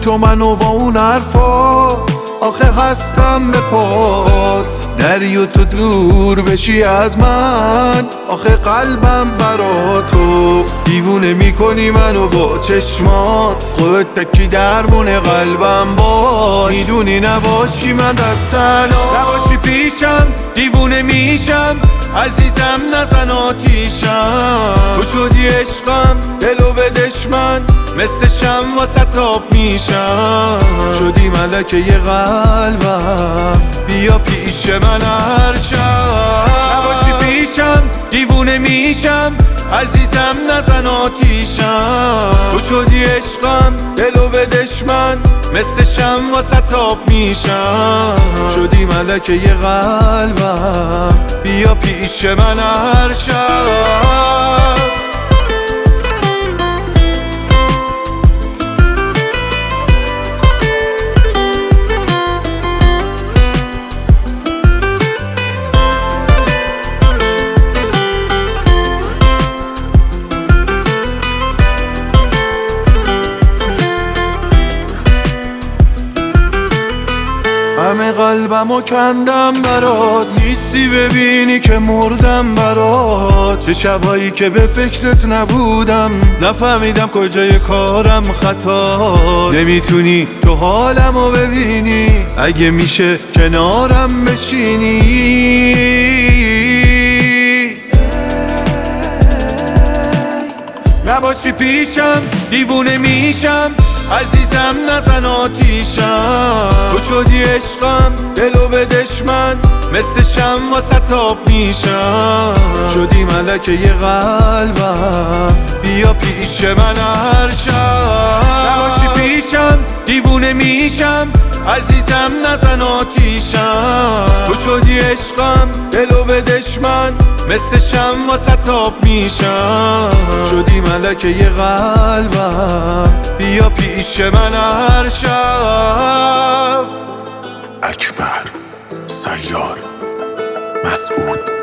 تو منو با اون حرفات، آخه هستم به پات. نری و تو دور بشی از من، آخه قلبم برا تو. دیوونه میکنی منو با چشمات، خودت تکی درمون قلبم باش. میدونی نباشی من دست تنها، نباشی پیشم دیوونه میشم. عزیزم نزن آتیشم، تو شدی عشقم دلو به دشمن، مثل شم واسه تاب میشم. شدی ملکه ی قلبم، بیا پیش من هر شب. نباشی پیشم دیوونه میشم، عزیزم نزن آتیشم. تو شدی عشقم دلو به دشمن، مثل شم واسه تاب میشم. شدی ملکه ی قلبم، بیا پیش من هر شب. همه قلبمو کندم برات، نیستی ببینی که مردم برات. چه شبایی که به فکرت نبودم، نفهمیدم کجای کارم خطا. نمیتونی تو حالمو ببینی، اگه میشه کنارم بشینی. نباشی پیشم دیوونه میشم، عزیزم نزن آتیشم. تو شدی عشقم دلو به دشمن، مثل شم واسه تاب میشم. شدی ملکه ی قلبم، بیا پیش من هر شب. نباشی پیشم دیوونه میشم، عزیزم نزن آتیشم. تو شدی عشقم دلو به دشمن، مثل شم واسه تاب میشم. شدی ملکه ی قلبم، بیا پیش من هر شب. اکبر، سیار، مسعود